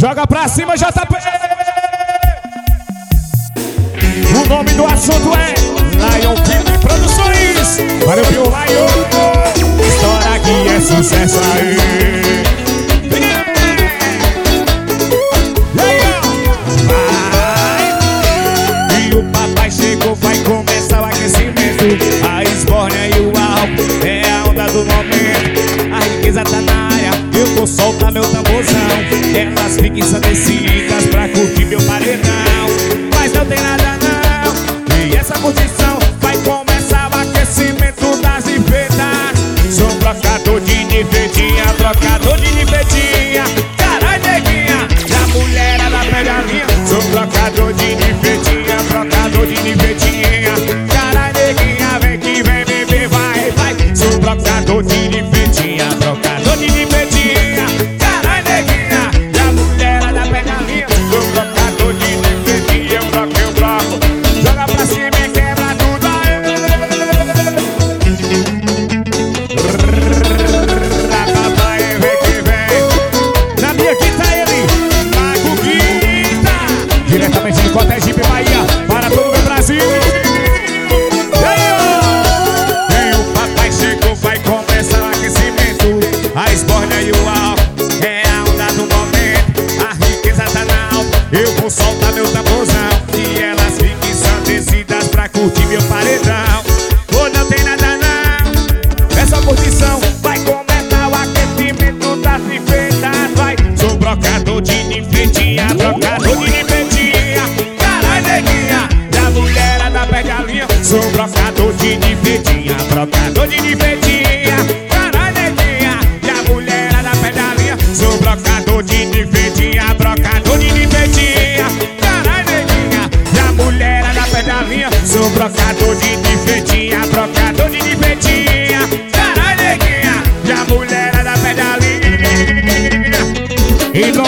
Joga pra cima, JP. O nome do assunto é Lion Film Produções. Valeu, viu, Lion? História que é sucesso aí. E o papai chegou, vai começar o aquecimento. A esbórnia e o álcool é a onda do momento. A riqueza tá na área, eu vou soltar meu tamborzão. Elas ficam ensandecidas pra curtir meu paredão. Mas não tem nada não, e essa curtição vai começar o aquecimento das enfeitas. Sou um trocador de nivetinha, trocador de nivetinha. Carai, neguinha, da mulherada pede a linha. Sou um trocador de nivetinha, trocador de nivetinha. Carai, neguinha, vem que vem beber, vai, vai. Sou um trocador de nivetinha, trocador de nivetinha. Carai, neguinha, da mulherada pede a linha. Sou um trocador de nivetinha, eu troco. Joga pra cima e quebra tudo aí. Papai, vem que vem. Na minha aqui tá ele, Mago Guita. Diretamente de Cotegipe, Bahia, para todo o meu Brasil. E o papai chegou, vai começar o aquecimento. A esbórnia e o álcool é a onda do momento. A riqueza tá na alta, eu vou soltar meu tamborzão. E elas ficam ensandecidas pra curtir meu paredão. Ou não tem nada não, essa curtição vai começar o aquecimento das enfeitas. Vai, sou brocador de nivetinha, trocador de nivetinha. Carai, neguinha, da mulherada pede a linha. Sou brocador de nivetinha, trocador de nivetinha. Carai, neguinha, da mulherada pede a linha. Sou brocador de nivetinha, trocador de nivetinha. Carai, neguinha, da mulherada pede a linha. Sou brocador de nivetinha, trocador de nivetinha. Carai, neguinha, da mulherada pede a linha.